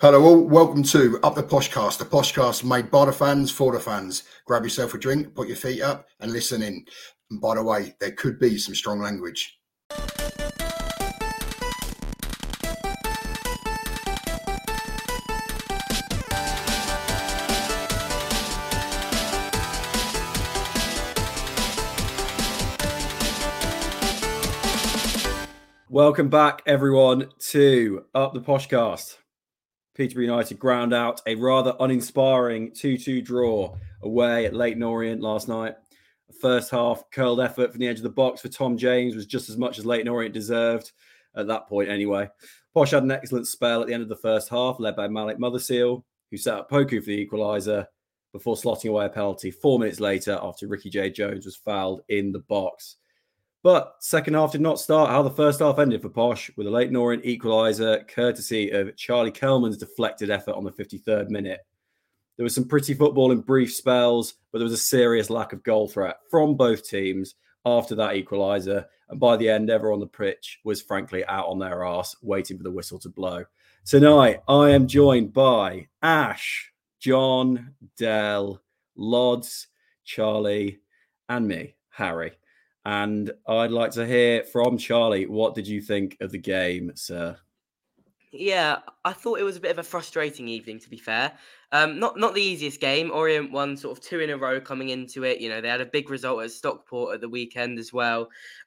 Hello all, welcome to Up the Poshcast, the Poshcast made by the fans for the fans. Grab yourself a drink, put your feet up and listen in. And by the way, there could be some strong language. Welcome back, everyone, to Up the Poshcast. Peterborough United ground out a rather uninspiring 2-2 draw away at Leyton Orient last night. The first half curled effort from the edge of the box for Tom James was just as much as Leyton Orient deserved at that point anyway. Posh had an excellent spell at the end of the first half, led by Malik Motherseal, who set up Poku for the equaliser before slotting away a penalty 4 minutes later after Ricky J. Jones was fouled in the box. But second half did not start how the first half ended for Posh, with a Leyton Orient equaliser courtesy of Charlie Kelman's deflected effort on the 53rd minute. There was some pretty football in brief spells, but there was a serious lack of goal threat from both teams after that equaliser. And by the end, everyone on the pitch was frankly out on their arse, waiting for the whistle to blow. Tonight, I am joined by Ash, John, Del, Lods, Charlie, and me, Harry. And I'd like to hear from Charlie. What did you think of the game, sir? Yeah, I thought it was a bit of a frustrating evening, to be fair. Not the easiest game. Orient won sort of 2 in a row coming into it. You know, they had a big result at Stockport at the weekend as well.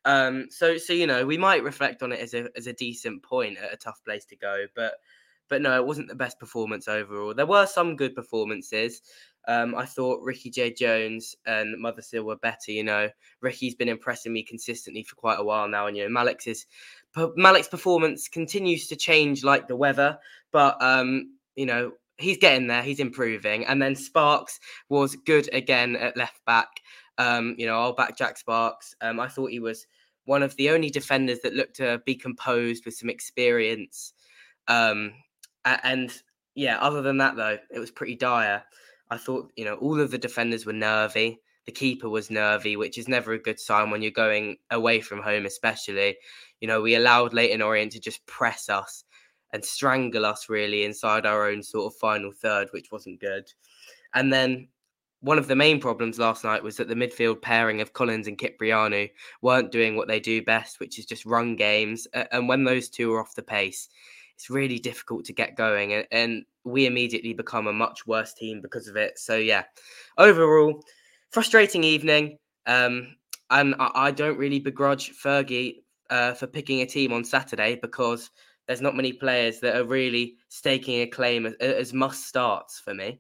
So you know, we might reflect on it as a decent point at a tough place to go. But no, it wasn't the best performance overall. There were some good performances. I thought Ricky J. Jones and Motherseal were better. You know, Ricky's been impressing me consistently for quite a while now, and you know, Malik's performance continues to change like the weather, but you know, he's getting there. He's improving. And then Sparks was good again at left back. You know, I'll back Jack Sparks. I thought he was one of the only defenders that looked to be composed with some experience. And yeah, other than that, though, it was pretty dire. I thought, you know, all of the defenders were nervy. The keeper was nervy, which is never a good sign when you're going away from home, especially. You know, we allowed Leyton Orient to just press us and strangle us really inside our own sort of final third, which wasn't good. And then one of the main problems last night was that the midfield pairing of Collins and Kyprianou weren't doing what they do best, which is just run games. And when those two are off the pace, it's really difficult to get going, and we immediately become a much worse team because of it. So yeah, overall, frustrating evening. And I don't really begrudge Fergie for picking a team on Saturday, because there's not many players that are really staking a claim as must starts for me.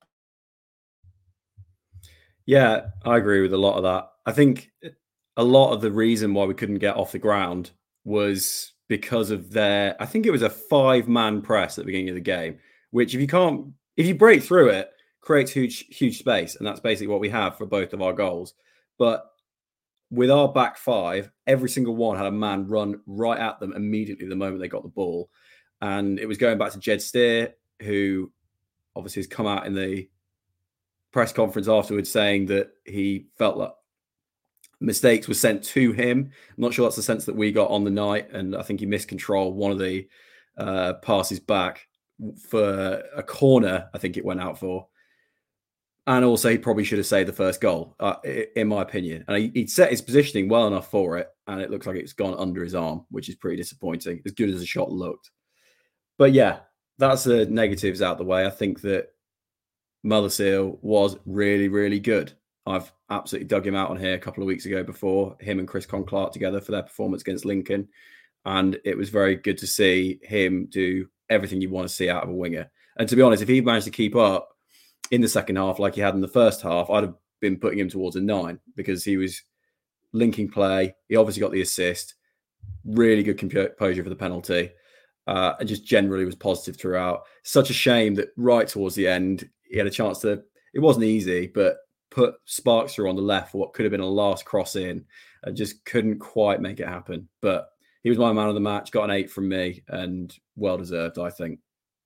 Yeah, I agree with a lot of that. I think a lot of the reason why we couldn't get off the ground was because of I think it was a 5-man press at the beginning of the game, which if you break through it, creates huge space. And that's basically what we have for both of our goals. But with our back five, every single one had a man run right at them immediately the moment they got the ball. And it was going back to Jed Steer, who obviously has come out in the press conference afterwards saying that he felt like mistakes were sent to him. I'm not sure that's the sense that we got on the night. And I think he miscontrolled one of the passes back for a corner, I think it went out for. And also, he probably should have saved the first goal, in my opinion. And he'd set his positioning well enough for it, and it looks like it's gone under his arm, which is pretty disappointing, as good as the shot looked. But yeah, that's the negatives out the way. I think that Motherseal was really, really good. I've absolutely dug him out on here a couple of weeks ago before, him and Chris Con-Clark together for their performance against Lincoln. And it was very good to see him do everything you want to see out of a winger. And to be honest, if he managed to keep up in the second half like he had in the first half, I'd have been putting him towards a 9, because he was linking play. He obviously got the assist, really good composure for the penalty, and just generally was positive throughout. Such a shame that right towards the end, he had a chance to, it wasn't easy, but put Sparks through on the left for what could have been a last cross in, and just couldn't quite make it happen. But he was my man of the match, got an 8 from me, and well deserved, I think.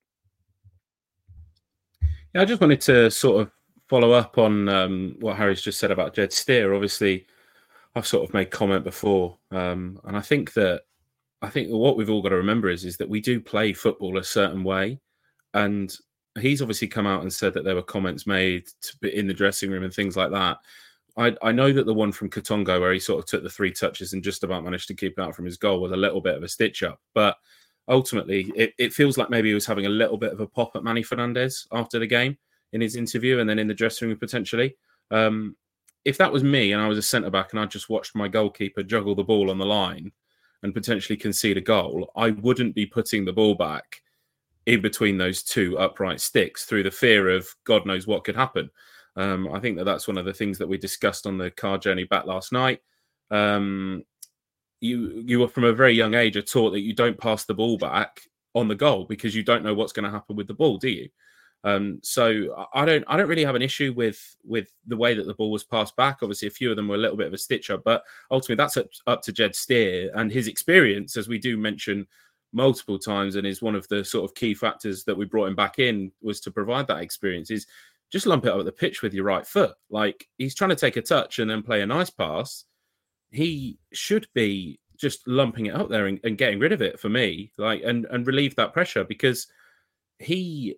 Yeah, I just wanted to sort of follow up on what Harry's just said about Jed Steer. Obviously, I've sort of made comment before, and I think what we've all got to remember is that we do play football a certain way. And he's obviously come out and said that there were comments made in the dressing room and things like that. I know that the one from Katongo where he sort of took the 3 touches and just about managed to keep it out from his goal was a little bit of a stitch up. But ultimately, it feels like maybe he was having a little bit of a pop at Manny Fernandez after the game in his interview and then in the dressing room potentially. If that was me and I was a centre-back and I just watched my goalkeeper juggle the ball on the line and potentially concede a goal, I wouldn't be putting the ball back in between those 2 upright sticks through the fear of God knows what could happen. I think that's one of the things that we discussed on the car journey back last night. You were from a very young age are taught that you don't pass the ball back on the goal because you don't know what's going to happen with the ball, do you? So I don't really have an issue with the way that the ball was passed back. Obviously, a few of them were a little bit of a stitch up, but ultimately that's up to Jed Steer and his experience, as we do mention multiple times, and is one of the sort of key factors that we brought him back in was to provide that experience. Is just lump it up at the pitch with your right foot. Like he's trying to take a touch and then play a nice pass. He should be just lumping it up there and getting rid of it for me, like and relieve that pressure because he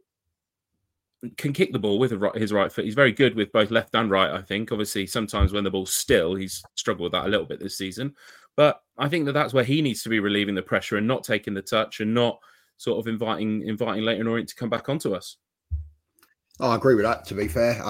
can kick the ball with his right foot. He's very good with both left and right, I think. Obviously, sometimes when the ball's still, he's struggled with that a little bit this season. But I think that's where he needs to be relieving the pressure and not taking the touch and not sort of inviting Leyton Orient to come back onto us. I agree with that, to be fair.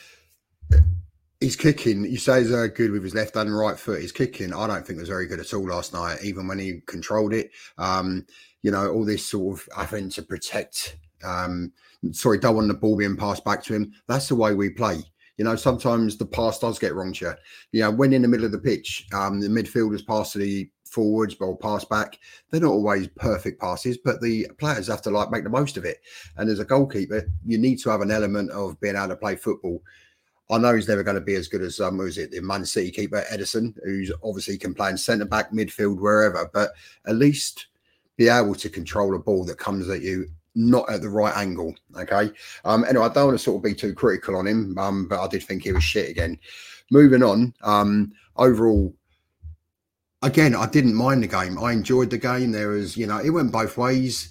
His kicking, you say he's good with his left and right foot. His kicking, I don't think was very good at all last night, even when he controlled it. All this sort of having to protect, don't want the ball being passed back to him. That's the way we play. Sometimes the pass does get wrong to you. When in the middle of the pitch, the midfielders pass to the forwards or pass back. They're not always perfect passes, but the players have to make the most of it. And as a goalkeeper, you need to have an element of being able to play football. I know he's never going to be as good as the Man City keeper Ederson, who's obviously can play in centre back, midfield, wherever, but at least be able to control a ball that comes at you, not at the right angle. Okay. Anyway, I don't want to sort of be too critical on him, but I did think he was shit again. Moving on, overall, again, I didn't mind the game. I enjoyed the game. There was, it went both ways.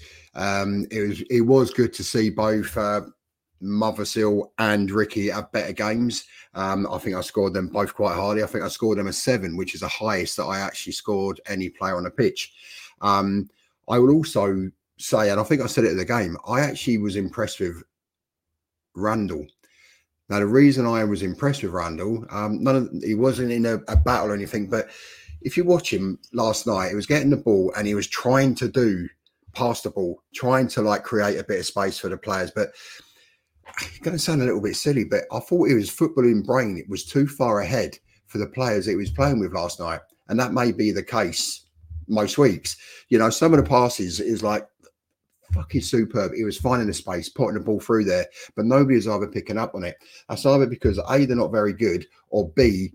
It was good to see both Mothersill and Ricky have better games. I think I scored them both quite highly. I think I scored them a 7, which is the highest that I actually scored any player on the pitch. I would also say, and I think I said it at the game, I actually was impressed with Randall. Now, the reason I was impressed with Randall, he wasn't in a battle or anything, but if you watch him last night, he was getting the ball and he was trying to pass the ball, trying to create a bit of space for the players. But it's going to sound a little bit silly, but I thought his footballing brain, it was too far ahead for the players that he was playing with last night. And that may be the case most weeks. Some of the passes is fucking superb. He was finding the space, putting the ball through there, but nobody is either picking up on it. That's either because A, they're not very good, or B,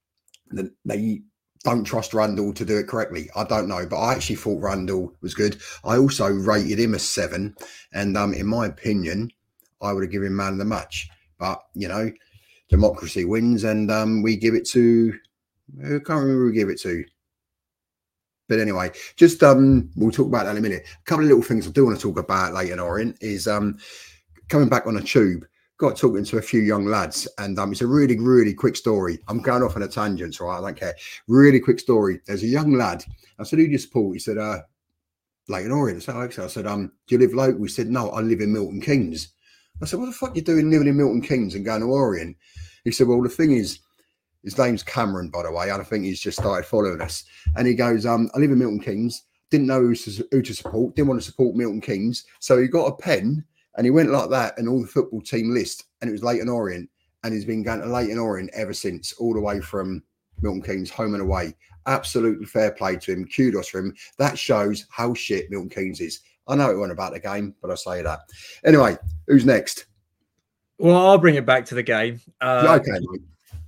they don't trust Randall to do it correctly. I don't know, but I actually thought Randall was good. I also rated him a 7, and in my opinion, I would have given him man of the match. But democracy wins, and we give it to I can't remember who we give it to. But anyway, just we'll talk about that in a minute. A couple of little things I do want to talk about Leyton Orient is coming back on a tube. Got talking to a few young lads, and it's a really, really quick story. I'm going off on a tangent, so I don't care. Really quick story. There's a young lad. I said, "Who do you support?" He said, "Leyton Orient." So I said, "Do you live local?" He said, "No, I live in Milton Keynes." I said, "What the fuck are you doing living in Milton Keynes and going to Orient?" He said, "Well, the thing is, his name's Cameron, by the way, and I think he's just started following us." And he goes, "I live in Milton Keynes. Didn't know who to support. Didn't want to support Milton Keynes. So he got a pen and he went like that and all the football team list, and it was Leyton Orient. And he's been going to Leyton Orient ever since, all the way from Milton Keynes, home and away. Absolutely fair play to him. Kudos for him. That shows how shit Milton Keynes is." I know it wasn't about the game, but I say that. Anyway, who's next? Well, I'll bring it back to the game. Okay, mate.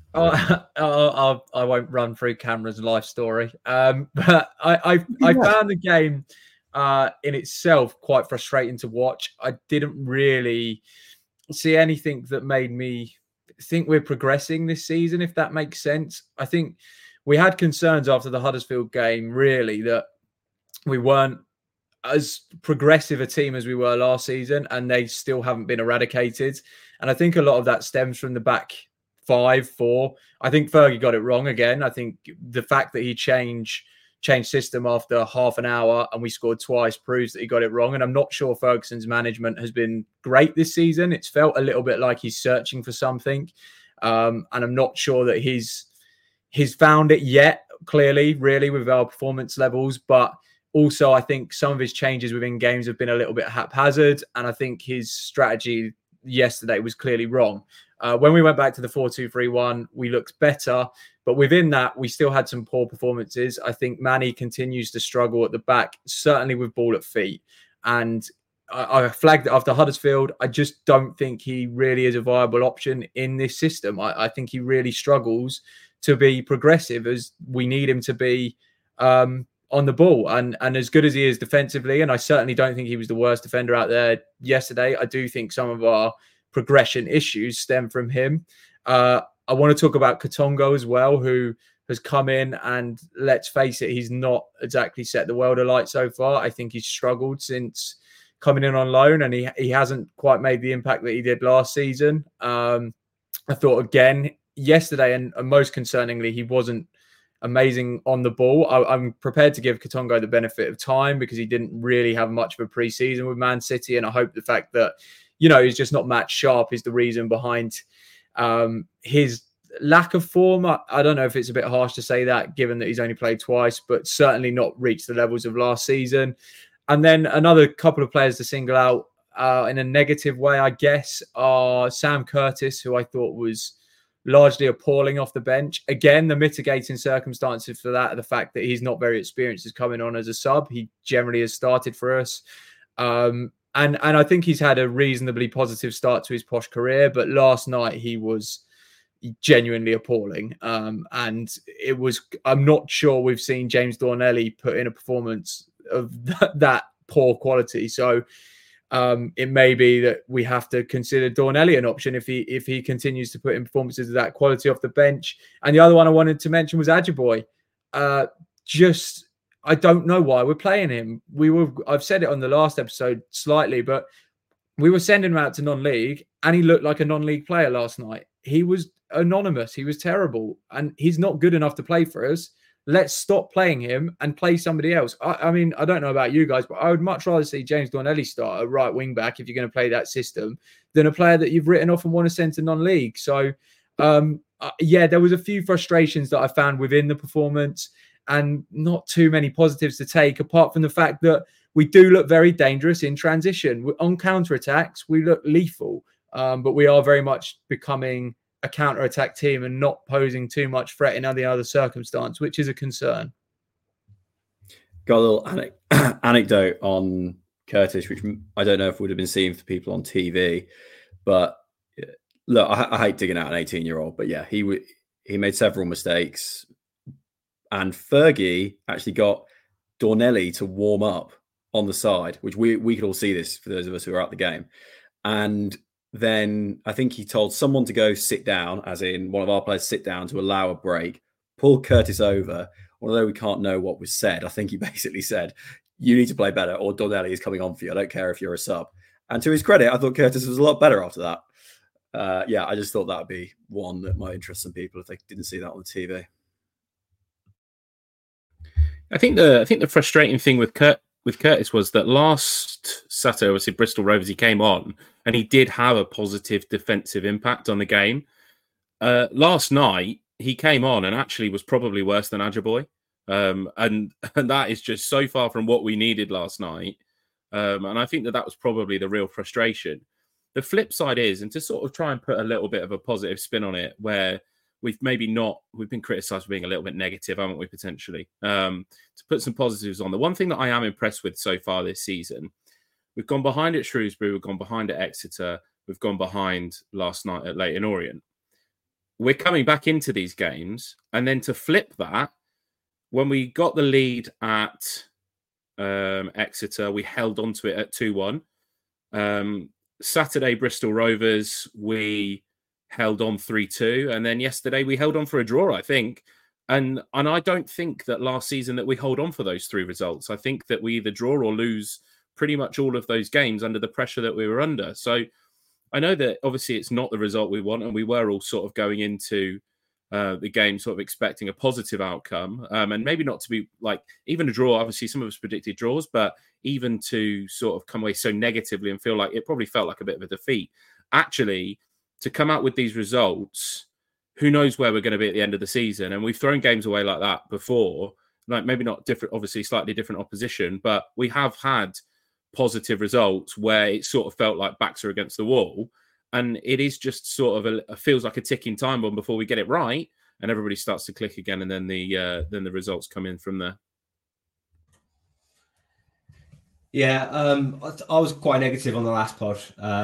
I won't run through Cameron's life story, but I found the game in itself quite frustrating to watch. I didn't really see anything that made me think we're progressing this season, if that makes sense. I think we had concerns after the Huddersfield game, really, that we weren't as progressive a team as we were last season, and they still haven't been eradicated. And I think a lot of that stems from the back 5-4. I think Fergie got it wrong again. I think the fact that he changed system after half an hour and we scored twice proves that he got it wrong. And I'm not sure Ferguson's management has been great this season. It's felt a little bit like he's searching for something. And I'm not sure that he's found it yet, clearly, really, with our performance levels. But also, I think some of his changes within games have been a little bit haphazard. And I think his strategy yesterday was clearly wrong. When we went back to the 4-2-3-1, we looked better. But within that, we still had some poor performances. I think Manny continues to struggle at the back, certainly with ball at feet. And I flagged it after Huddersfield. I just don't think he really is a viable option in this system. I think he really struggles to be progressive as we need him to be on the ball. And as good as he is defensively, and I certainly don't think he was the worst defender out there yesterday, I do think some of our progression issues stem from him. I want to talk about Katongo as well, who has come in and, let's face it, he's not exactly set the world alight so far. I think he's struggled since coming in on loan, and he hasn't quite made the impact that he did last season. I thought again yesterday, and most concerningly, he wasn't amazing on the ball. I'm prepared to give Katongo the benefit of time because he didn't really have much of a pre-season with Man City, and I hope the fact that, you know, he's just not match sharp is the reason behind his lack of form. I don't know if it's a bit harsh to say that, given that he's only played twice, but certainly not reached the levels of last season. And then another couple of players to single out in a negative way, I guess, are Sam Curtis, who I thought was largely appalling off the bench. Again, the mitigating circumstances for that are the fact that he's not very experienced as coming on as a sub. He generally has started for us. And I think he's had a reasonably positive start to his posh career, but last night he was genuinely appalling. And it was, I'm not sure we've seen James Dornelli put in a performance of that poor quality. So it may be that we have to consider Dornelli an option if he continues to put in performances of that quality off the bench. And the other one I wanted to mention was Ajiboye. I don't know why we're playing him. I've said it on the last episode slightly, but we were sending him out to non-league and he looked like a non-league player last night. He was anonymous. He was terrible and he's not good enough to play for us. Let's stop playing him and play somebody else. I mean, I don't know about you guys, but I would much rather see James Dornelli start a right wing back if you're going to play that system than a player that you've written off and want to send to non-league. So, yeah, there was a few frustrations that I found within the performance and not too many positives to take, apart from the fact that we do look very dangerous in transition. On counter-attacks, we look lethal, but we are very much becoming a counter-attack team and not posing too much threat in any other circumstance, which is a concern. Got a little anecdote on Curtis, which I don't know if would have been seen for people on TV, but look, I hate digging out an 18-year-old, but yeah, he made several mistakes, and Fergie actually got Dornelli to warm up on the side, which we could all see this for those of us who were at the game, and then I think he told someone to go sit down, as in one of our players sit down to allow a break, pull Curtis over. Although we can't know what was said, I think he basically said, you need to play better or Dornelli is coming on for you. I don't care if you're a sub. And to his credit, I thought Curtis was a lot better after that. Yeah, I just thought that would be one that might interest some people if they didn't see that on the TV. I think the frustrating thing with Curtis was that last Saturday, obviously Bristol Rovers, he came on and he did have a positive defensive impact on the game. Last night, he came on and actually was probably worse than Ajiboye. And that is just so far from what we needed last night. And I think that was probably the real frustration. The flip side is, and to sort of try and put a little bit of a positive spin on it, where we've been criticised for being a little bit negative, haven't we, potentially? To put some positives on. The one thing that I am impressed with so far this season, we've gone behind at Shrewsbury, we've gone behind at Exeter, we've gone behind last night at Leyton Orient. We're coming back into these games, and then to flip that, when we got the lead at Exeter, we held on to it at 2-1. Saturday, Bristol Rovers, we held on 3-2. And then yesterday, we held on for a draw, I think. And I don't think that last season that we hold on for those 3 results. I think that we either draw or lose pretty much all of those games under the pressure that we were under. So I know that obviously it's not the result we want, and we were all sort of going into the game sort of expecting a positive outcome, and maybe not to be like even a draw. Obviously, some of us predicted draws, but even to sort of come away so negatively and feel like it probably felt like a bit of a defeat. Actually, to come out with these results, who knows where we're going to be at the end of the season? And we've thrown games away like that before, like maybe not different, obviously slightly different opposition, but we have had positive results where it sort of felt like backs are against the wall. And it is just sort of feels like a ticking time bomb before we get it right, and everybody starts to click again, and then the results come in from there. Yeah, I was quite negative on the last pod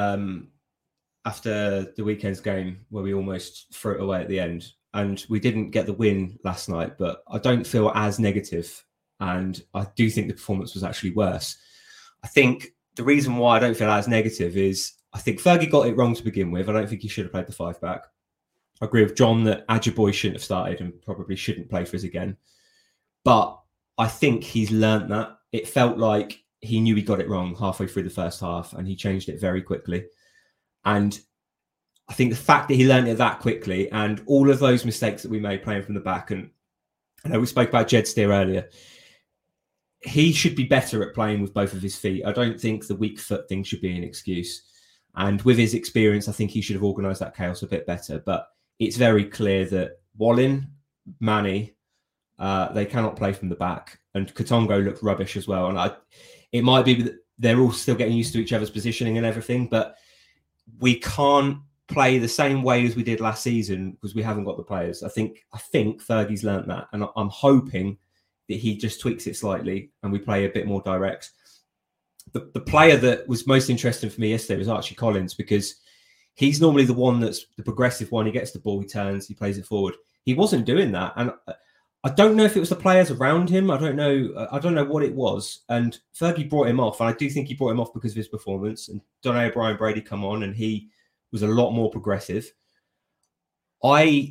after the weekend's game where we almost threw it away at the end, and we didn't get the win last night. But I don't feel as negative, and I do think the performance was actually worse. I think the reason why I don't feel as negative is I think Fergie got it wrong to begin with. I don't think he should have played the 5-back. I agree with John that Ajiboye shouldn't have started and probably shouldn't play for us again. But I think he's learnt that. It felt like he knew he got it wrong halfway through the first half, and he changed it very quickly. And I think the fact that he learned it that quickly, and all of those mistakes that we made playing from the back, and I know we spoke about Jed Steer earlier, he should be better at playing with both of his feet. I don't think the weak foot thing should be an excuse. And with his experience, I think he should have organised that chaos a bit better. But it's very clear that Wallin, Manny, they cannot play from the back. And Katongo looked rubbish as well. And it might be that they're all still getting used to each other's positioning and everything, but we can't play the same way as we did last season because we haven't got the players. I think Fergie's learnt that. And I'm hoping that he just tweaks it slightly and we play a bit more direct. The player that was most interesting for me yesterday was Archie Collins, because he's normally the one that's the progressive one. He gets the ball, he turns, he plays it forward. He wasn't doing that. And I don't know if it was the players around him. I don't know what it was. And Fergie brought him off. And I do think he brought him off because of his performance. And Donny O'Brien Brady come on and he was a lot more progressive. I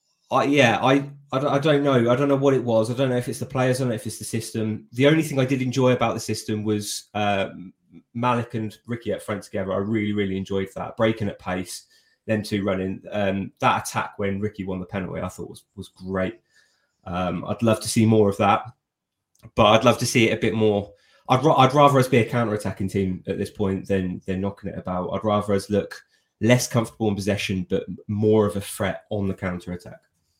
don't know. I don't know what it was. I don't know if it's the players. I don't know if it's the system. The only thing I did enjoy about the system was Malik and Ricky up front together. I really, really enjoyed that. Breaking at pace, them two running. That attack when Ricky won the penalty, I thought was great. I'd love to see more of that. But I'd love to see it a bit more. I'd rather us be a counter-attacking team at this point than knocking it about. I'd rather us look less comfortable in possession, but more of a threat on the counter-attack.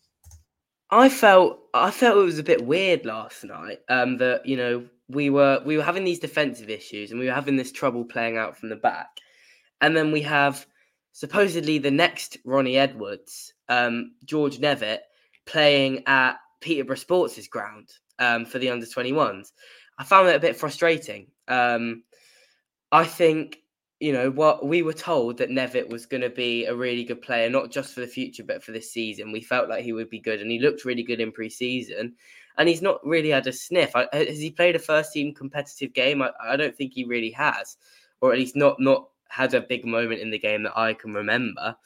I felt it was a bit weird last night that, you know, we were having these defensive issues and we were having this trouble playing out from the back. And then we have supposedly the next Ronnie Edwards, George Nevitt, playing at Peterborough Sports' ground for the under-21s. I found that a bit frustrating. I think, you know, what we were told that Nevitt was going to be a really good player, not just for the future, but for this season. We felt like he would be good, and he looked really good in pre-season. And he's not really had a sniff. Has he played a first-team competitive game? I don't think he really has, or at least not had a big moment in the game that I can remember.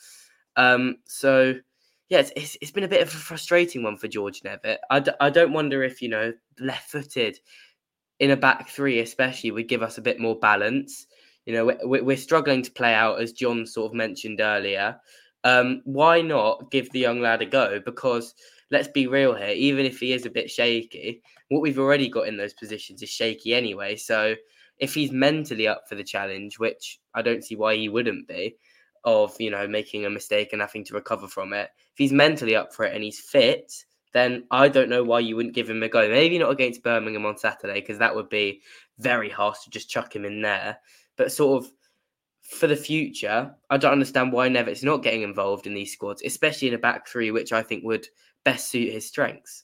So, yeah, it's been a bit of a frustrating one for George Nevitt. I don't wonder if, you know, left-footed in a back three especially would give us a bit more balance. You know, we're struggling to play out, as John sort of mentioned earlier. Why not give the young lad a go? Because let's be real here, even if he is a bit shaky, what we've already got in those positions is shaky anyway. So if he's mentally up for the challenge, which I don't see why he wouldn't be, of, you know, making a mistake and having to recover from it, if he's mentally up for it and he's fit, then I don't know why you wouldn't give him a go. Maybe not against Birmingham on Saturday, because that would be very harsh to just chuck him in there. But sort of for the future, I don't understand why Nevitt's not getting involved in these squads, especially in a back three, which I think would best suit his strengths.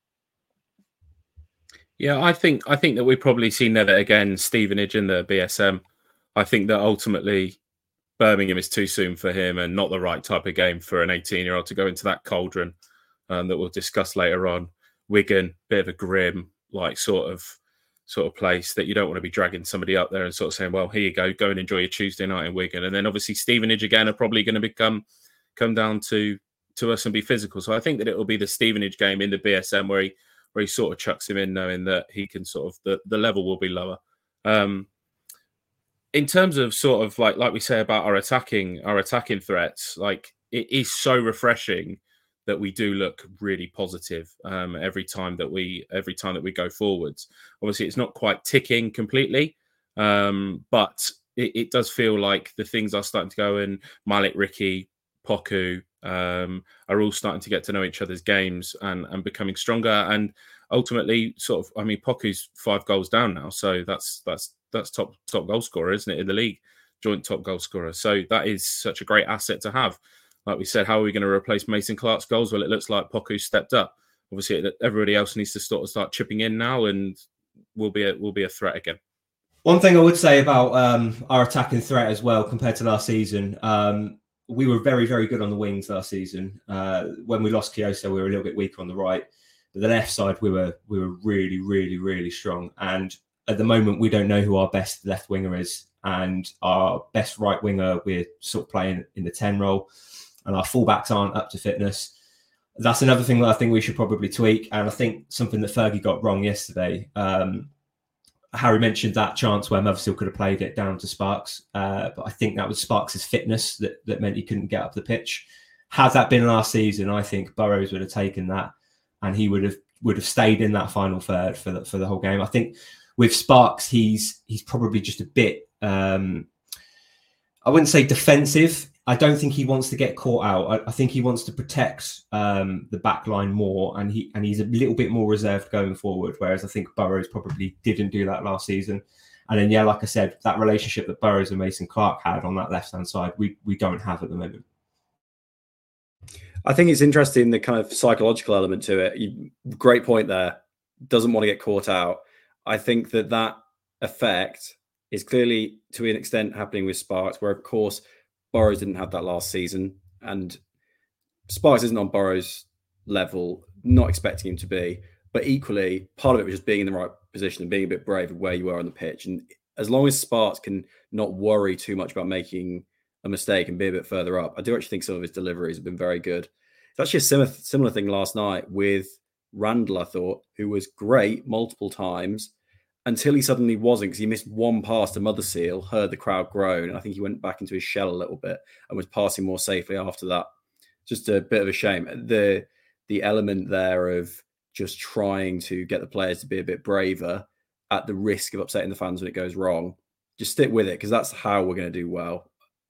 Yeah, I think that we probably see Nevitt again, Stevenage in the BSM. I think that ultimately Birmingham is too soon for him and not the right type of game for an 18-year-old to go into that cauldron that we'll discuss later on. Wigan, bit of a grim, like sort of place that you don't want to be dragging somebody up there and sort of saying, well, here you go and enjoy your Tuesday night in Wigan. And then obviously Stevenage again are probably going to come down to to us and be physical. So I think that it will be the Stevenage game in the BSM where he sort of chucks him in, knowing that he can sort of the level will be lower. In terms of sort of like we say about our attacking threats, like it is so refreshing that we do look really positive every time that we go forwards. Obviously, it's not quite ticking completely, but it does feel like the things are starting to go. And Malik, Ricky, Poku are all starting to get to know each other's games and becoming stronger. And ultimately, sort of, I mean, Poku's 5 goals down now, so that's top goal scorer, isn't it, in the league? Joint top goal scorer. So that is such a great asset to have. Like we said, how are we going to replace Mason Clark's goals? Well, it looks like Poku stepped up. Obviously, everybody else needs to start chipping in now, and we'll be a threat again. One thing I would say about our attacking threat as well compared to last season, we were very, very good on the wings last season. When we lost Kioso, we were a little bit weaker on the right. But the left side, we were really, really, really strong. And at the moment, we don't know who our best left winger is. And our best right winger, we're sort of playing in the 10 role. And our fullbacks aren't up to fitness. That's another thing that I think we should probably tweak. And I think something that Fergie got wrong yesterday. Harry mentioned that chance where Mothersteel could have played it down to Sparks. But I think that was Sparks' fitness that meant he couldn't get up the pitch. Had that been last season, I think Burrows would have taken that and he would have stayed in that final third for the whole game. I think with Sparks, he's probably just a bit, I wouldn't say defensive. I don't think he wants to get caught out. I think he wants to protect the back line more, and he's a little bit more reserved going forward, whereas I think Burrows probably didn't do that last season. And then, yeah, like I said, that relationship that Burrows and Mason Clark had on that left-hand side, we don't have at the moment. I think it's interesting, the kind of psychological element to it. Great point there. Doesn't want to get caught out. I think that effect is clearly, to an extent, happening with Sparks, where, of course, Burrows didn't have that last season, and Sparks isn't on Burrows' level, not expecting him to be. But equally, part of it was just being in the right position and being a bit brave of where you were on the pitch. And as long as Sparks can not worry too much about making a mistake and be a bit further up, I do actually think some of his deliveries have been very good. It's actually a similar thing last night with Randall, I thought, who was great multiple times until he suddenly wasn't, because he missed one pass to Mothersteel, heard the crowd groan, and I think he went back into his shell a little bit and was passing more safely after that. Just a bit of a shame. The element there of just trying to get the players to be a bit braver at the risk of upsetting the fans when it goes wrong. Just stick with it, because that's how we're going to do well.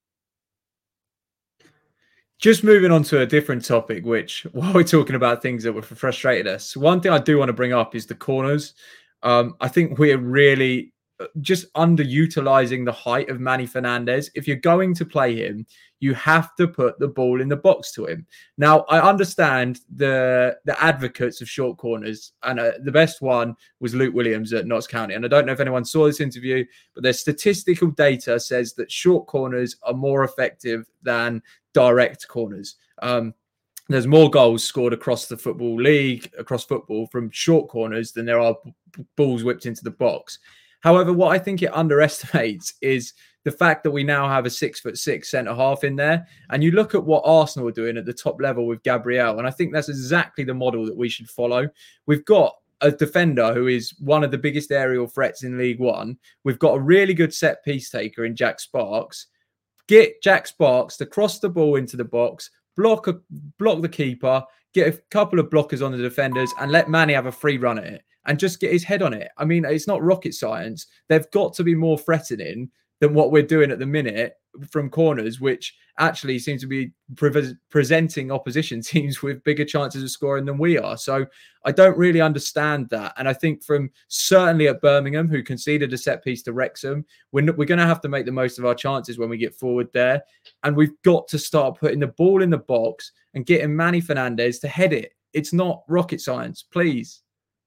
Just moving on to a different topic, which, while we're talking about things that were frustrated us, one thing I do want to bring up is the corners. I think we're really just underutilizing the height of Manny Fernandez. If you're going to play him, you have to put the ball in the box to him. Now, I understand the advocates of short corners, and the best one was Luke Williams at Notts County. And I don't know if anyone saw this interview, but their statistical data says that short corners are more effective than direct corners. There's more goals scored across the football league, across football, from short corners than there are balls whipped into the box. However, what I think it underestimates is the fact that we now have a 6'6" centre half in there. And you look at what Arsenal are doing at the top level with Gabriel, and I think that's exactly the model that we should follow. We've got a defender who is one of the biggest aerial threats in League One. We've got a really good set piece taker in Jack Sparks. Get Jack Sparks to cross the ball into the box, block the keeper, get a couple of blockers on the defenders, and let Manny have a free run at it and just get his head on it. I mean, it's not rocket science. They've got to be more threatening than what we're doing at the minute from corners, which actually seem to be presenting opposition teams with bigger chances of scoring than we are. So I don't really understand that. And I think from certainly at Birmingham, who conceded a set piece to Wrexham, we're going to have to make the most of our chances when we get forward there. And we've got to start putting the ball in the box and getting Manny Fernandez to head it. It's not rocket science, please.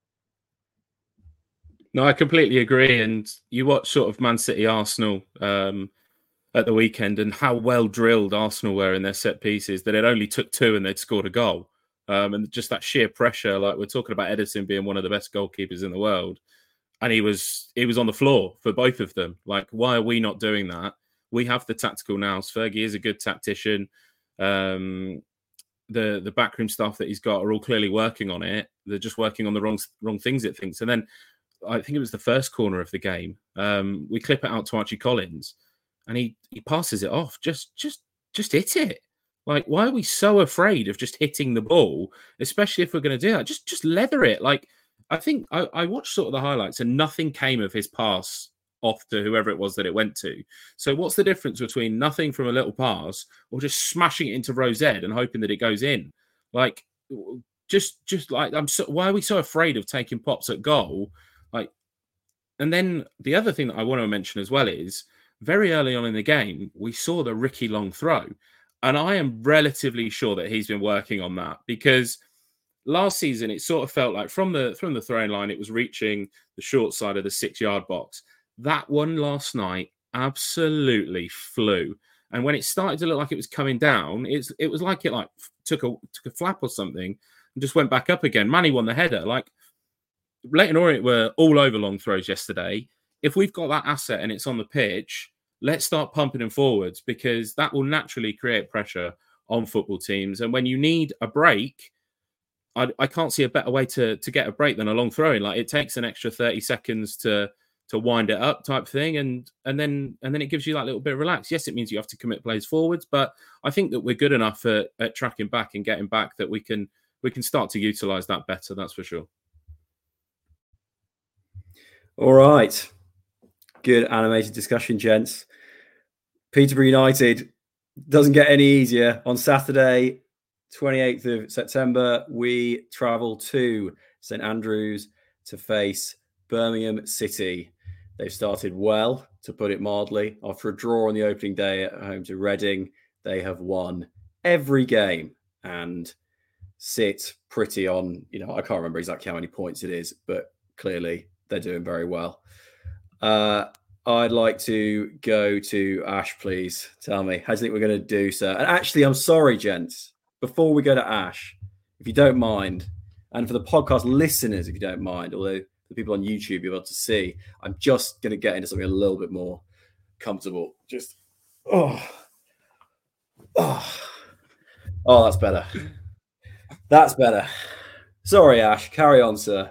No, I completely agree. And you watch sort of Man City, Arsenal at the weekend, and how well drilled Arsenal were in their set pieces, that it only took 2 and they'd scored a goal. And just that sheer pressure, like we're talking about Ederson being one of the best goalkeepers in the world. And he was on the floor for both of them. Like, why are we not doing that? We have the tactical nous. Fergie is a good tactician. the backroom staff that he's got are all clearly working on it. They're just working on the wrong things, it thinks. And then I think it was the first corner of the game. We clip it out to Archie Collins, and he passes it off. Just hit it. Like, why are we so afraid of just hitting the ball, especially if we're going to do that? Just leather it. Like, I think I watched sort of the highlights, and nothing came of his pass off to whoever it was that it went to. So what's the difference between nothing from a little pass or just smashing it into row Z and hoping that it goes in? Like, just like, why are we so afraid of taking pops at goal? Like, and then the other thing that I want to mention as well is very early on in the game, we saw the Ricky long throw. And I am relatively sure that he's been working on that, because last season it sort of felt like from the throwing line, it was reaching the short side of the 6-yard box. That one last night absolutely flew. And when it started to look like it was coming down, it was like it took a flap or something and just went back up again. Manny won the header. Like, Leyton Orient were all over long throws yesterday. If we've got that asset and it's on the pitch, let's start pumping them forwards, because that will naturally create pressure on football teams. And when you need a break, I can't see a better way to get a break than a long throw in. Like, it takes an extra 30 seconds to wind it up, type thing, and then it gives you that little bit of relax. Yes, it means you have to commit plays forwards, but I think that we're good enough at tracking back and getting back that we can start to utilize that better. That's for sure. All right, good animated discussion, gents. Peterborough United doesn't get any easier. On Saturday, 28th of September, we travel to St Andrews to face Birmingham City. They've started well, to put it mildly. After a draw on the opening day at home to Reading, they have won every game and sit pretty on, I can't remember exactly how many points it is, but clearly they're doing very well. I'd like to go to Ash, please. Tell me, how do you think we're going to do, sir? And actually, I'm sorry, gents, before we go to Ash, if you don't mind, and for the podcast listeners, if you don't mind, although the people on YouTube you're able to see, I'm just going to get into something a little bit more comfortable. Just, that's better. That's better. Sorry, Ash. Carry on, sir.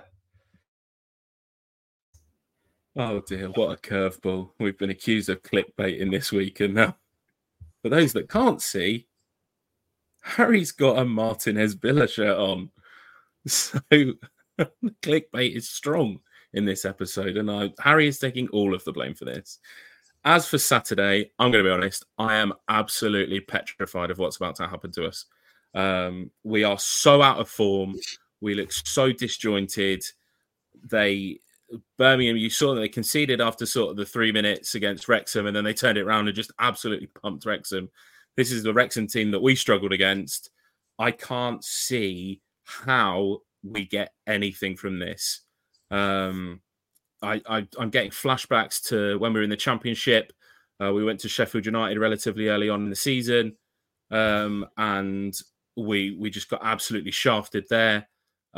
Oh dear, what a curveball. We've been accused of clickbaiting this week, and now, for those that can't see, Harry's got a Martinez Villa shirt on. So the clickbait is strong in this episode, and Harry is taking all of the blame for this. As for Saturday, I'm going to be honest, I am absolutely petrified of what's about to happen to us. We are so out of form. We look so disjointed. Birmingham, you saw that they conceded after sort of the 3 minutes against Wrexham, and then they turned it around and just absolutely pumped Wrexham. This is the Wrexham team that we struggled against. I can't see how we get anything from this. I'm getting flashbacks to when we were in the Championship. We went to Sheffield United relatively early on in the season, and we just got absolutely shafted there.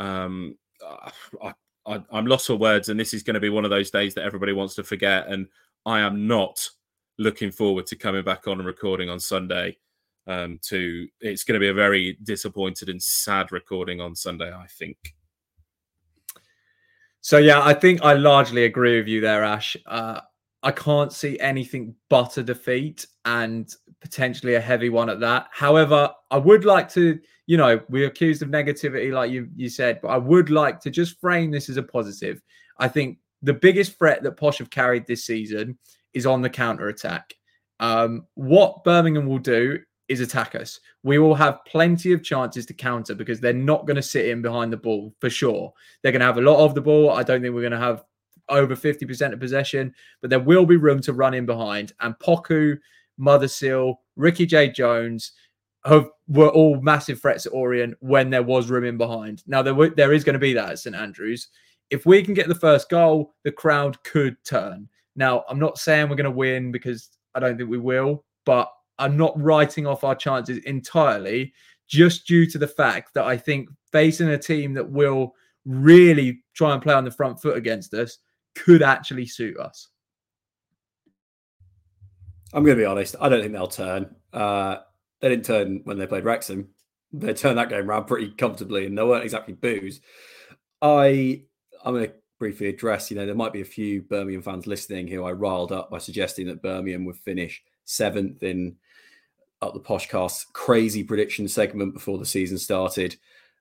I'm lost for words, and this is going to be one of those days that everybody wants to forget. And I am not looking forward to coming back on and recording on Sunday. It's going to be a very disappointed and sad recording on Sunday, I think. So, yeah, I think I largely agree with you there, Ash. I can't see anything but a defeat, and potentially a heavy one at that. However, I would like to, we're accused of negativity, like you said, but I would like to just frame this as a positive. I think the biggest threat that Posh have carried this season is on the counter-attack. What Birmingham will do is attack us. We will have plenty of chances to counter, because they're not going to sit in behind the ball for sure. They're going to have a lot of the ball. I don't think we're going to have over 50% of possession, but there will be room to run in behind. And Poku, Mothersill, Ricky J. Jones were all massive threats at Orient when there was room in behind. Now, there is going to be that at St Andrews. If we can get the first goal, the crowd could turn. Now, I'm not saying we're going to win, because I don't think we will, but I'm not writing off our chances entirely, just due to the fact that I think facing a team that will really try and play on the front foot against us could actually suit us. I'm going to be honest. I don't think they'll turn. They didn't turn when they played Wrexham. they turned that game around pretty comfortably, and they weren't exactly boos. I'm going to briefly address, there might be a few Birmingham fans listening who I riled up by suggesting that Birmingham would finish 7th in Up the Poshcast's crazy prediction segment before the season started.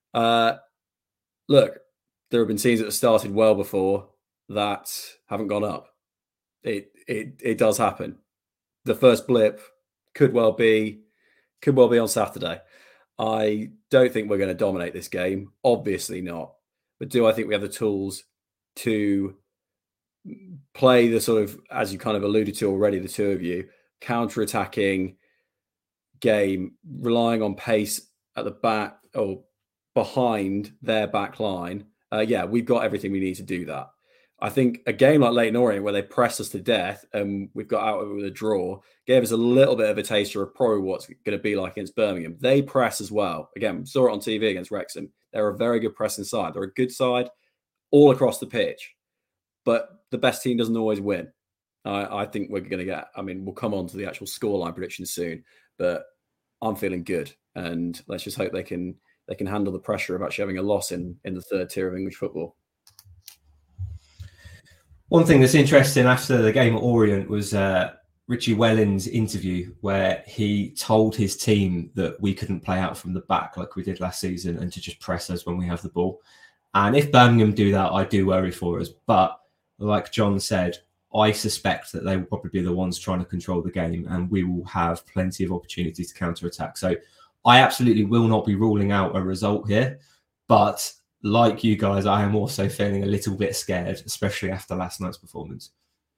Look, there have been teams that have started well before that haven't gone up. It does happen. The first blip could well be on Saturday. I don't think we're going to dominate this game. Obviously not. But do I think we have the tools to play the sort of, as you kind of alluded to already, the two of you, counter-attacking game, relying on pace at the back or behind their back line? Yeah, we've got everything we need to do that. I think a game like Leyton Orient, where they pressed us to death and we've got out of it with a draw, gave us a little bit of a taster of probably what's going to be like against Birmingham. They press as well. Again, saw it on TV against Wrexham. They're a very good pressing side. They're a good side all across the pitch. But the best team doesn't always win. I think we're going to get, we'll come on to the actual scoreline predictions soon, but I'm feeling good. And let's just hope they can handle the pressure of actually having a loss in the third tier of English football. One thing that's interesting after the game at Orient was Richie Wellens' interview, where he told his team that we couldn't play out from the back like we did last season and to just press us when we have the ball. And if Birmingham do that, I do worry for us. But like John said, I suspect that they will probably be the ones trying to control the game and we will have plenty of opportunities to counter-attack. So I absolutely will not be ruling out a result here. But like you guys, I am also feeling a little bit scared, especially after last night's performance.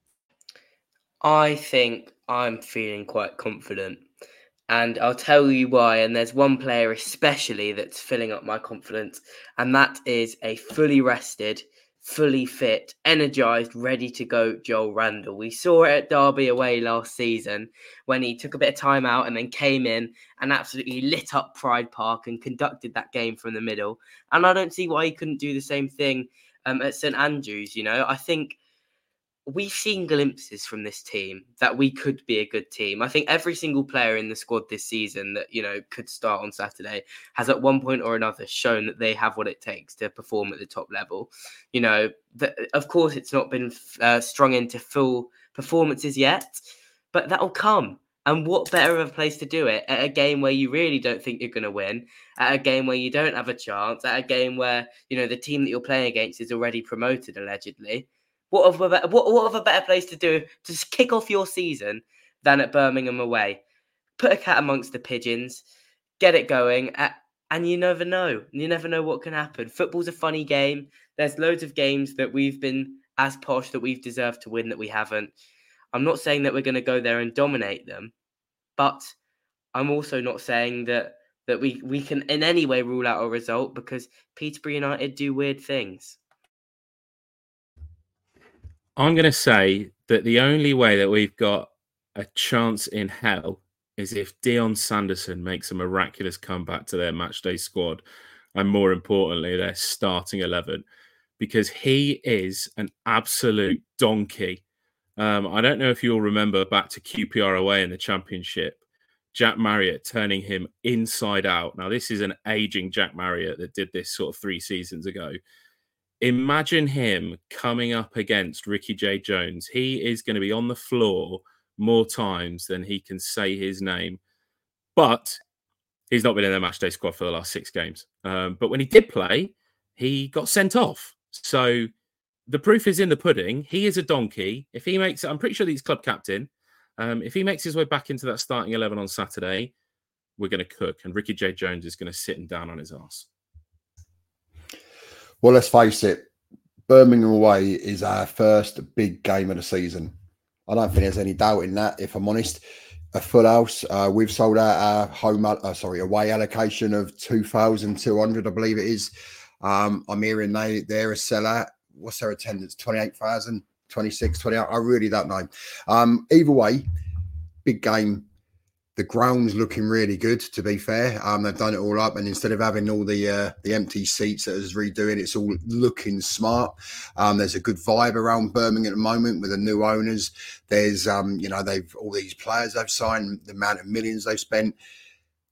I think I'm feeling quite confident. And I'll tell you why. And there's one player especially that's filling up my confidence. And that is a fully rested, fully fit, energised, ready to go Joel Randall. We saw it at Derby away last season when he took a bit of time out and then came in and absolutely lit up Pride Park and conducted that game from the middle. And I don't see why he couldn't do the same thing at St Andrews. I think we've seen glimpses from this team that we could be a good team. I think every single player in the squad this season that, could start on Saturday has at one point or another shown that they have what it takes to perform at the top level. Of course, it's not been strung into full performances yet, but that'll come. And what better of a place to do it at a game where you really don't think you're going to win, at a game where you don't have a chance, at a game where, the team that you're playing against is already promoted, allegedly. What of a better place to do to kick off your season than at Birmingham away? Put a cat amongst the pigeons, get it going, and you never know. You never know what can happen. Football's a funny game. There's loads of games that we've been as posh that we've deserved to win that we haven't. I'm not saying that we're going to go there and dominate them, but I'm also not saying that we can in any way rule out a result because Peterborough United do weird things. I'm going to say that the only way that we've got a chance in hell is if Dion Sanderson makes a miraculous comeback to their matchday squad, and more importantly, their starting 11, because he is an absolute donkey. I don't know if you'll remember back to QPR away in the Championship, Jack Marriott turning him inside out. Now, this is an aging Jack Marriott that did this sort of 3 seasons ago. Imagine him coming up against Ricky J. Jones. He is going to be on the floor more times than he can say his name. But he's not been in their matchday squad for the last 6 games. But when he did play, he got sent off. So the proof is in the pudding. He is a donkey. If he makes it, I'm pretty sure that he's club captain. If he makes his way back into that starting 11 on Saturday, we're going to cook. And Ricky J. Jones is going to sit him down on his arse. Well, let's face it, Birmingham away is our first big game of the season. I don't think there's any doubt in that, if I'm honest. A full house. We've sold out our away allocation of 2,200, I believe it is. I'm hearing they're a sellout. What's their attendance? 28,000, 26, 28. I really don't know. Either way, big game. The ground's looking really good, to be fair. They've done it all up, and instead of having all the empty seats that is redoing, it's all looking smart. There's a good vibe around Birmingham at the moment with the new owners. There's they've all these players they've signed, the amount of millions they've spent.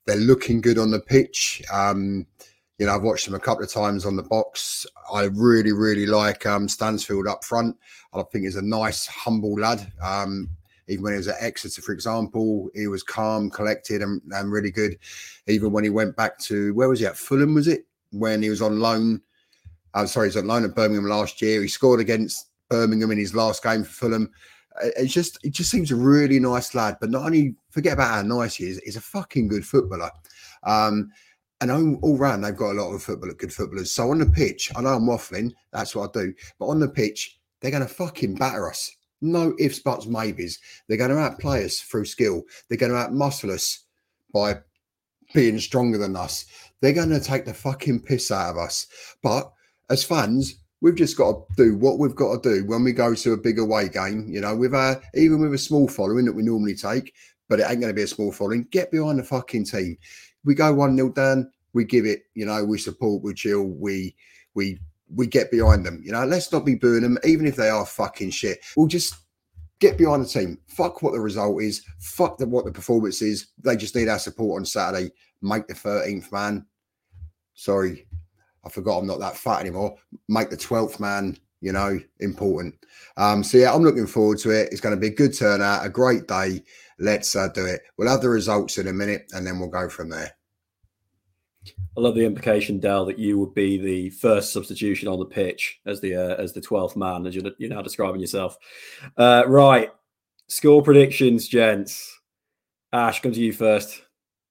They're looking good on the pitch. You know, I've watched them a couple of times on the box. I really, really like Stansfield up front. I think he's a nice, humble lad. Even when he was at Exeter, for example, he was calm, collected, and really good. Even when he went back to, where was he at? Fulham, was it? When he was on loan. I'm sorry, he was on loan at Birmingham last year. He scored against Birmingham in his last game for Fulham. It just seems a really nice lad. But not only, forget about how nice he is, he's a fucking good footballer. And all round, they've got a lot of good footballers. So on the pitch, I know I'm waffling. That's what I do. But on the pitch, they're going to fucking batter us. No ifs, buts, maybes. They're going to outplay us through skill. They're going to outmuscle us by being stronger than us. They're going to take the fucking piss out of us. But as fans, we've just got to do what we've got to do when we go to a big away game. You know, even with a small following that we normally take, but it ain't going to be a small following. Get behind the fucking team. We go 1-0 down, we give it, you know, we support, we chill, we get behind them. You know, let's not be booing them, even if they are fucking shit. We'll just get behind the team. Fuck what the result is. Fuck what the performance is. They just need our support on Saturday. Make the 13th man. Sorry, I forgot I'm not that fat anymore. Make the 12th man, you know, important. So yeah, I'm looking forward to it. It's going to be a good turnout, a great day. Let's do it. We'll have the results in a minute and then we'll go from there. I love the implication, Dal, that you would be the first substitution on the pitch as the 12th man, as you're now describing yourself. Right, score predictions, gents. Ash, come to you first.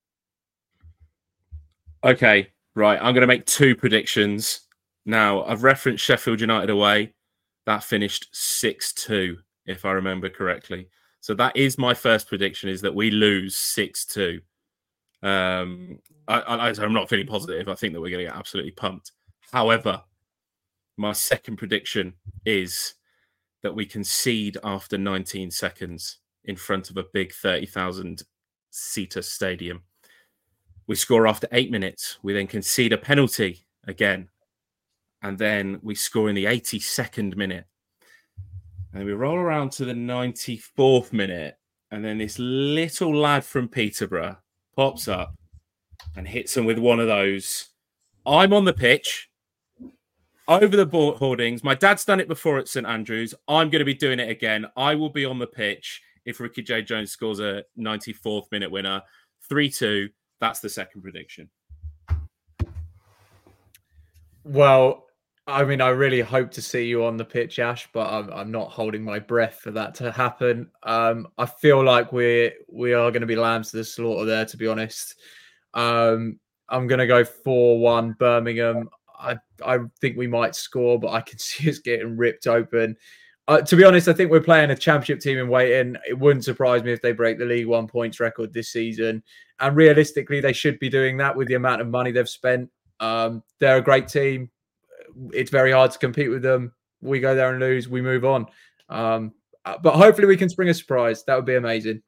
Okay, right. I'm going to make two predictions. Now, I've referenced Sheffield United away. That finished 6-2, if I remember correctly. So that is my first prediction, is that we lose 6-2. I'm not feeling positive. I think that we're going to get absolutely pumped. However, my second prediction is that we concede after 19 seconds in front of a big 30,000-seater stadium. We score after 8 minutes. We then concede a penalty again. And then we score in the 82nd minute. And we roll around to the 94th minute. And then this little lad from Peterborough pops up and hits them with one of those. I'm on the pitch, over the hoardings. My dad's done it before at St Andrews. I'm going to be doing it again. I will be on the pitch if Ricky J. Jones scores a 94th minute winner. 3-2. That's the second prediction. Well, I mean, I really hope to see you on the pitch, Ash, but I'm not holding my breath for that to happen. I feel like we are going to be lambs to the slaughter there, to be honest. I'm going to go 4-1 Birmingham. I think we might score, but I can see us getting ripped open. To be honest, I think we're playing a championship team in waiting. It wouldn't surprise me if they break the League One points record this season. And realistically, they should be doing that with the amount of money they've spent. They're a great team. It's very hard to compete with them. We go there and lose. We move on. But hopefully we can spring a surprise. That would be amazing.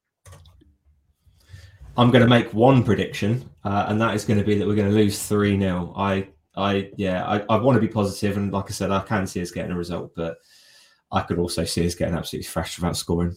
I'm going to make one prediction, and that is going to be that we're going to lose 3-0. I want to be positive, and like I said, I can see us getting a result, but I could also see us getting absolutely thrashed without scoring.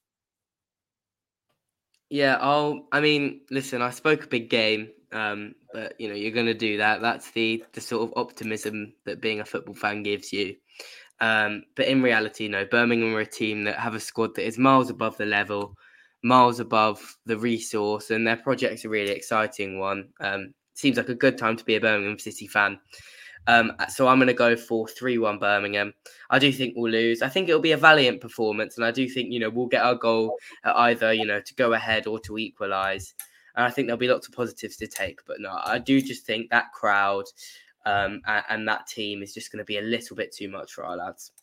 Yeah, listen, I spoke a big game, but you know, you're going to do that. That's the sort of optimism that being a football fan gives you. But in reality, no, Birmingham are a team that have a squad that is miles above the level, miles above the resource, and their project's a really exciting one. Seems like a good time to be a Birmingham City fan. So I'm going to go for 3-1 Birmingham. I do think we'll lose. I think it'll be a valiant performance, and I do think, you know, we'll get our goal at either, you know, to go ahead or to equalise. And I think there'll be lots of positives to take. But no, I do just think that crowd and that team is just going to be a little bit too much for our lads.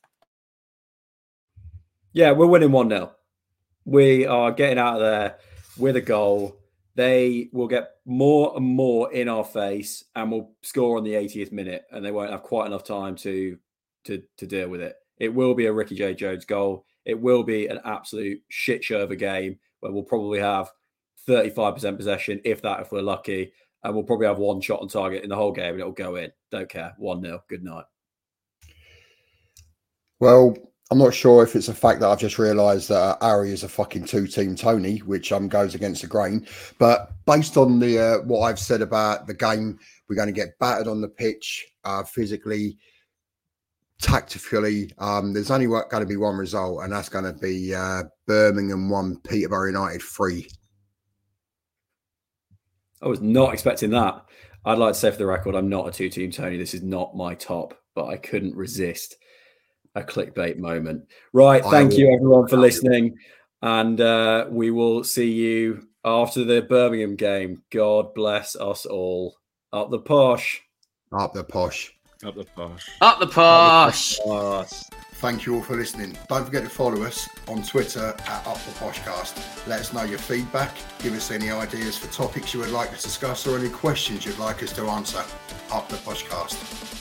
Yeah, we're winning 1-0. We are getting out of there with a goal. They will get more and more in our face and will score on the 80th minute, and they won't have quite enough time to deal with it. It will be a Ricky J. Jones goal. It will be an absolute shit show of a game where we'll probably have 35% possession, if we're lucky, and we'll probably have one shot on target in the whole game and it'll go in. Don't care. 1-0. Good night. Well, I'm not sure if it's a fact that I've just realised that Ari is a fucking two-team Tony, which goes against the grain. But based on the what I've said about the game, we're going to get battered on the pitch, physically, tactically. There's only going to be one result, and that's going to be Birmingham 1, Peterborough United 3. I was not expecting that. I'd like to say for the record, I'm not a two-team Tony. This is not my top, but I couldn't resist a clickbait moment. Right. Thank you, everyone, for listening. And we will see you after the Birmingham game. God bless us all. Up the posh. Up the posh. Up the posh. Up the posh. Thank you all for listening. Don't forget to follow us on Twitter at Up the Poshcast. Let us know your feedback. Give us any ideas for topics you would like to discuss or any questions you'd like us to answer. Up the Poshcast.